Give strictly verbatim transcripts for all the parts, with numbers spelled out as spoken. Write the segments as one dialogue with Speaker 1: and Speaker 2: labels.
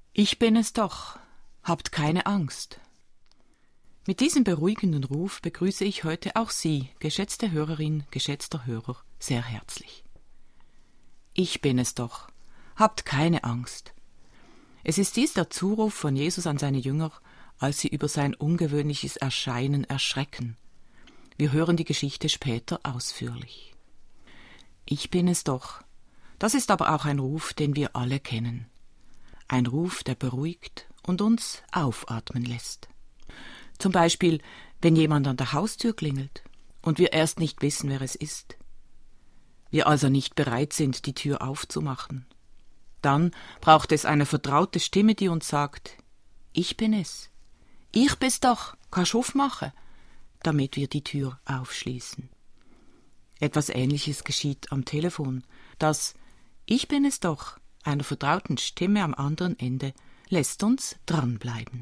Speaker 1: Ich bin es doch, habt keine Angst. Mit diesem beruhigenden Ruf begrüße ich heute auch Sie, geschätzte Hörerin, geschätzter Hörer, sehr herzlich. Ich bin es doch, habt keine Angst. Es ist dies der Zuruf von Jesus an seine Jünger, als sie über sein ungewöhnliches Erscheinen erschrecken. Wir hören die Geschichte später ausführlich. Ich bin es doch. Das ist aber auch ein Ruf, den wir alle kennen. Ein Ruf, der beruhigt und uns aufatmen lässt. Zum Beispiel, wenn jemand an der Haustür klingelt und wir erst nicht wissen, wer es ist. Wir also nicht bereit sind, die Tür aufzumachen. Dann braucht es eine vertraute Stimme, die uns sagt, ich bin es. Ich bin's doch, kannst aufmachen, damit wir die Tür aufschließen. Etwas Ähnliches geschieht am Telefon. Das Ich bin es doch einer vertrauten Stimme am anderen Ende lässt uns dranbleiben.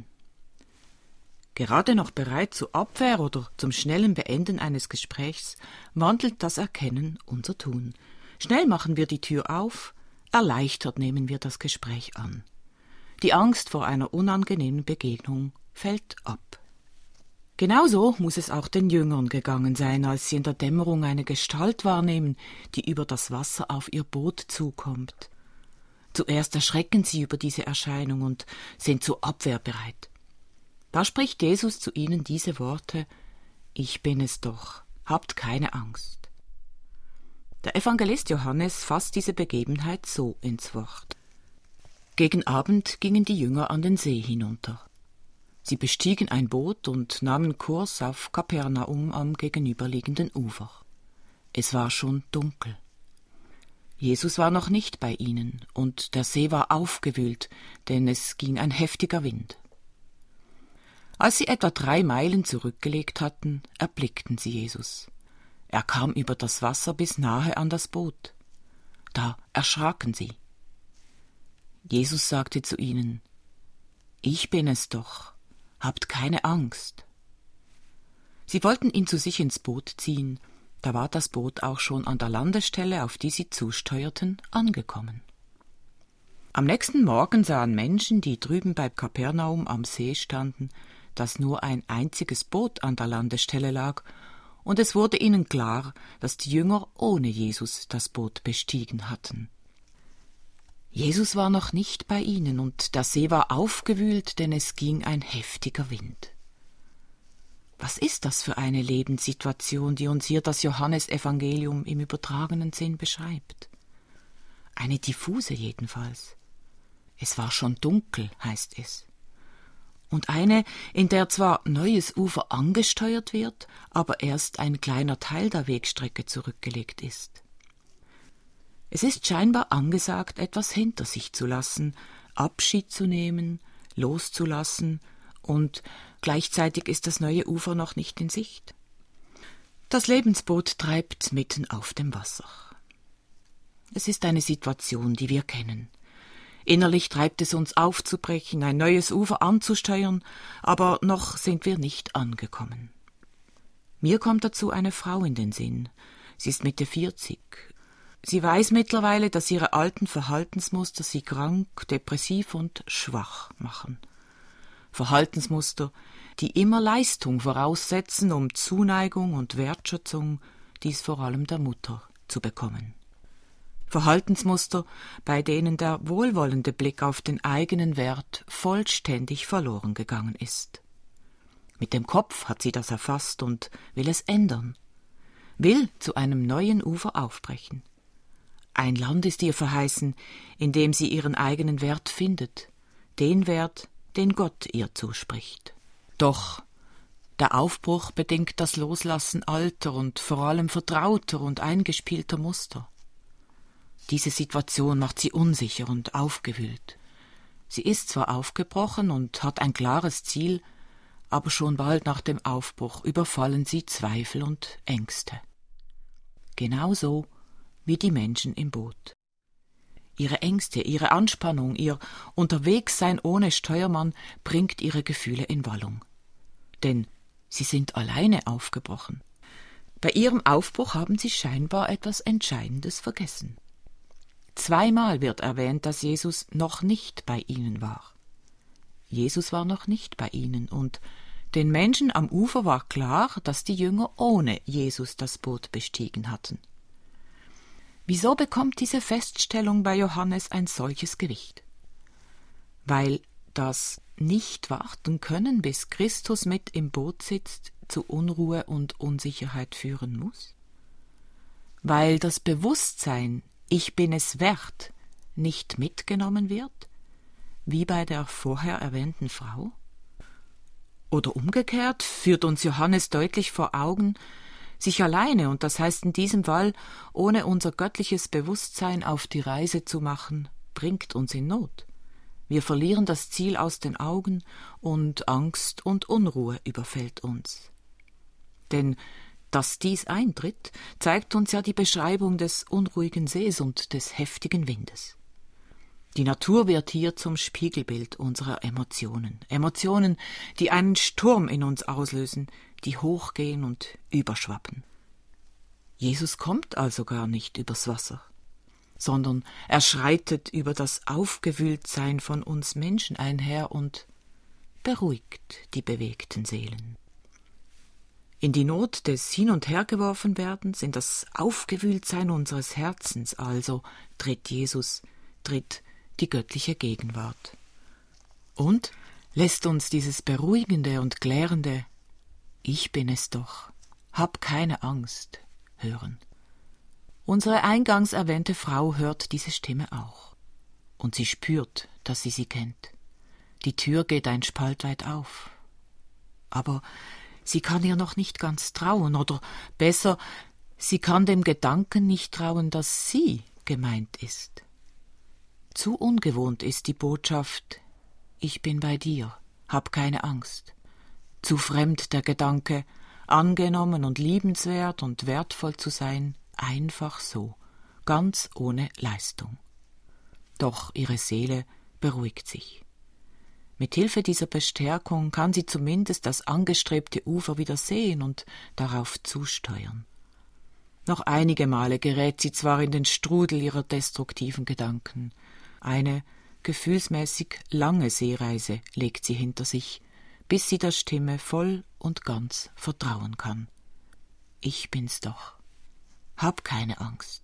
Speaker 1: Gerade noch bereit zur Abwehr oder zum schnellen Beenden eines Gesprächs wandelt das Erkennen unser Tun. Schnell machen wir die Tür auf, erleichtert nehmen wir das Gespräch an. Die Angst vor einer unangenehmen Begegnung fällt ab. Genauso muss es auch den Jüngern gegangen sein, als sie in der Dämmerung eine Gestalt wahrnehmen, die über das Wasser auf ihr Boot zukommt. Zuerst erschrecken sie über diese Erscheinung und sind zur Abwehr bereit. Da spricht Jesus zu ihnen diese Worte: Ich bin es doch, habt keine Angst. Der Evangelist Johannes fasst diese Begebenheit so ins Wort. Gegen Abend gingen die Jünger an den See hinunter. Sie bestiegen ein Boot und nahmen Kurs auf Kapernaum am gegenüberliegenden Ufer. Es war schon dunkel. Jesus war noch nicht bei ihnen, und der See war aufgewühlt, denn es ging ein heftiger Wind. Als sie etwa drei Meilen zurückgelegt hatten, erblickten sie Jesus. Er kam über das Wasser bis nahe an das Boot. Da erschraken sie. Jesus sagte zu ihnen: Ich bin es doch, habt keine Angst. Sie wollten ihn zu sich ins Boot ziehen, da war das Boot auch schon an der Landestelle, auf die sie zusteuerten, angekommen. Am nächsten Morgen sahen Menschen, die drüben bei Kapernaum am See standen, dass nur ein einziges Boot an der Landestelle lag, und es wurde ihnen klar, dass die Jünger ohne Jesus das Boot bestiegen hatten. Jesus war noch nicht bei ihnen, und der See war aufgewühlt, denn es ging ein heftiger Wind. Was ist das für eine Lebenssituation, die uns hier das Johannesevangelium im übertragenen Sinn beschreibt? Eine diffuse jedenfalls. Es war schon dunkel, heißt es. Und eine, in der zwar neues Ufer angesteuert wird, aber erst ein kleiner Teil der Wegstrecke zurückgelegt ist. Es ist scheinbar angesagt, etwas hinter sich zu lassen, Abschied zu nehmen, loszulassen, und gleichzeitig ist das neue Ufer noch nicht in Sicht. Das Lebensboot treibt mitten auf dem Wasser. Es ist eine Situation, die wir kennen. Innerlich treibt es uns aufzubrechen, ein neues Ufer anzusteuern, aber noch sind wir nicht angekommen. Mir kommt dazu eine Frau in den Sinn. Sie ist Mitte vierzig. Sie weiß mittlerweile, dass ihre alten Verhaltensmuster sie krank, depressiv und schwach machen. Verhaltensmuster, die immer Leistung voraussetzen, um Zuneigung und Wertschätzung, dies vor allem der Mutter, zu bekommen. Verhaltensmuster, bei denen der wohlwollende Blick auf den eigenen Wert vollständig verloren gegangen ist. Mit dem Kopf hat sie das erfasst und will es ändern, will zu einem neuen Ufer aufbrechen. Ein Land ist ihr verheißen, in dem sie ihren eigenen Wert findet, den Wert, den Gott ihr zuspricht. Doch der Aufbruch bedingt das Loslassen alter und vor allem vertrauter und eingespielter Muster. Diese Situation macht sie unsicher und aufgewühlt. Sie ist zwar aufgebrochen und hat ein klares Ziel, aber schon bald nach dem Aufbruch überfallen sie Zweifel und Ängste. Genauso wie die Menschen im Boot. Ihre Ängste, ihre Anspannung, ihr Unterwegssein ohne Steuermann bringt ihre Gefühle in Wallung. Denn sie sind alleine aufgebrochen. Bei ihrem Aufbruch haben sie scheinbar etwas Entscheidendes vergessen. Zweimal wird erwähnt, dass Jesus noch nicht bei ihnen war. Jesus war noch nicht bei ihnen, und den Menschen am Ufer war klar, dass die Jünger ohne Jesus das Boot bestiegen hatten. Wieso bekommt diese Feststellung bei Johannes ein solches Gewicht? Weil das nicht warten können, bis Christus mit im Boot sitzt, zu Unruhe und Unsicherheit führen muss? Weil das Bewusstsein, ich bin es wert, nicht mitgenommen wird, wie bei der vorher erwähnten Frau? Oder umgekehrt führt uns Johannes deutlich vor Augen, sich alleine, und das heißt in diesem Fall ohne unser göttliches Bewusstsein auf die Reise zu machen, bringt uns in Not. Wir verlieren das Ziel aus den Augen und Angst und Unruhe überfällt uns. Denn dass dies eintritt, zeigt uns ja die Beschreibung des unruhigen Sees und des heftigen Windes. Die Natur wird hier zum Spiegelbild unserer Emotionen. Emotionen, die einen Sturm in uns auslösen, die hochgehen und überschwappen. Jesus kommt also gar nicht übers Wasser, sondern er schreitet über das Aufgewühltsein von uns Menschen einher und beruhigt die bewegten Seelen. In die Not des Hin- und Hergeworfenwerdens, in das Aufgewühltsein unseres Herzens also, tritt Jesus, tritt die göttliche Gegenwart. Und lässt uns dieses beruhigende und klärende »Ich bin es doch, hab keine Angst« hören. Unsere eingangs erwähnte Frau hört diese Stimme auch. Und sie spürt, dass sie sie kennt. Die Tür geht ein Spalt weit auf. Aber sie kann ihr noch nicht ganz trauen, oder besser, sie kann dem Gedanken nicht trauen, dass sie gemeint ist. Zu ungewohnt ist die Botschaft, ich bin bei dir, hab keine Angst. Zu fremd der Gedanke, angenommen und liebenswert und wertvoll zu sein, einfach so, ganz ohne Leistung. Doch ihre Seele beruhigt sich. Mit Hilfe dieser Bestärkung kann sie zumindest das angestrebte Ufer wieder sehen und darauf zusteuern. Noch einige Male gerät sie zwar in den Strudel ihrer destruktiven Gedanken. Eine gefühlsmäßig lange Seereise legt sie hinter sich, bis sie der Stimme voll und ganz vertrauen kann. Ich bin's doch. Hab keine Angst.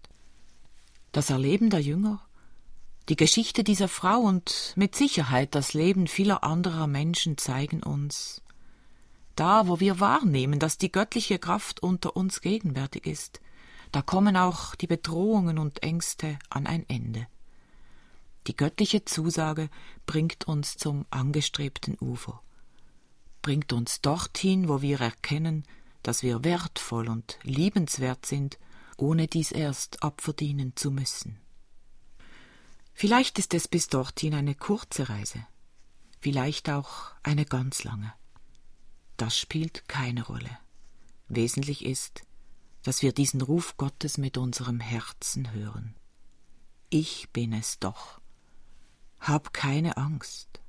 Speaker 1: Das Erleben der Jünger, die Geschichte dieser Frau und mit Sicherheit das Leben vieler anderer Menschen zeigen uns, da, wo wir wahrnehmen, dass die göttliche Kraft unter uns gegenwärtig ist, da kommen auch die Bedrohungen und Ängste an ein Ende. Die göttliche Zusage bringt uns zum angestrebten Ufer, bringt uns dorthin, wo wir erkennen, dass wir wertvoll und liebenswert sind, ohne dies erst abverdienen zu müssen. Vielleicht ist es bis dorthin eine kurze Reise, vielleicht auch eine ganz lange. Das spielt keine Rolle. Wesentlich ist, dass wir diesen Ruf Gottes mit unserem Herzen hören. Ich bin es doch. Hab keine Angst.